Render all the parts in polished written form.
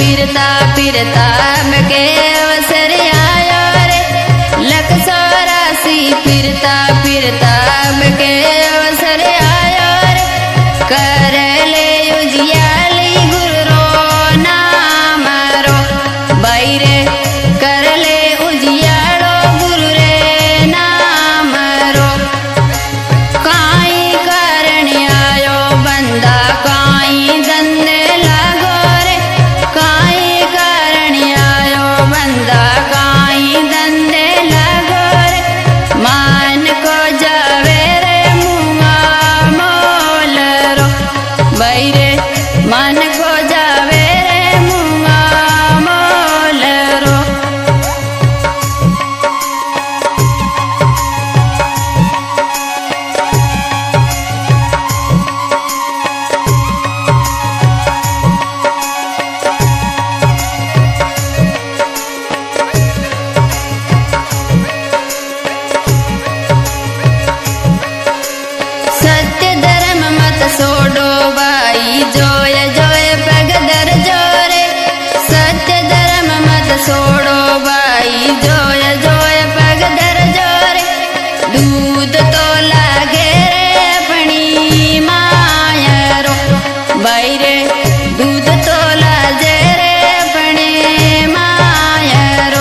फिरता फिरता के अवसर आयो रे लख चौरासी फिरता फिरता के अवसर आयो रे कर ले उजियाली गुरु रो नाम रो बैरे कर ले उजियालो गुरु रे नाम रो काई कारण आयो बंदा काई धंधे लागो रे काई कारण आयो बंदा काई धंधे लागो रे मान को जावे रे मुआ मोल रो बैरे मान को जावे रे मुआ मोल रो सत्य धर्म मत सोडो भाई जोय जोय पग दर जोरे सत्य धर्म मत सोडो भाई जोय जोय पग दर जोरे दूध तो लागे रे अपनी माया रो बैरे दूध तो लाजे रे अपने माया रो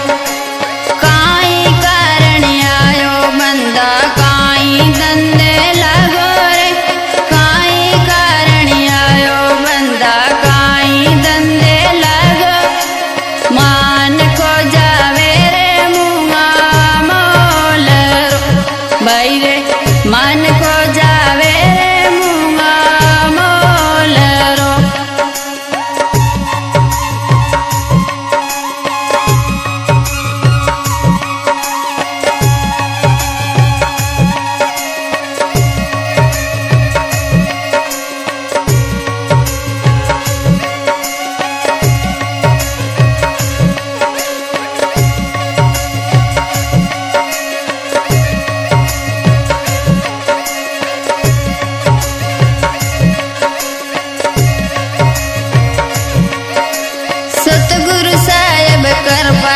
काई कारण आयो बंदा काई धंधे लागो रे काई कारण आयो बंदा काई धंधे लागो मान को जावे रे मुआ मोल रो बैरे मान को जावे रे मुआ मोल रो सतगुरु साहेब कृपा